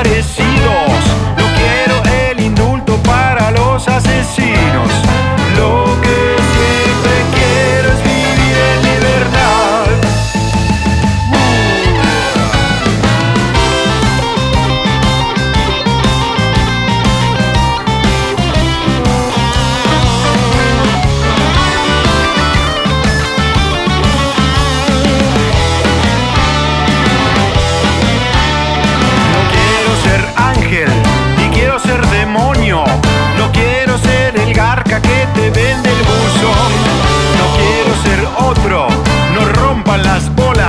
desaparecidos. No quiero el indulto para los asesinos. Lo que siempre quiero es vivir en libertad. No quiero ser ángel, ni quiero ser demonio. No quiero ser el garca que te vende el buzón. No quiero ser otro, no rompan las bolas.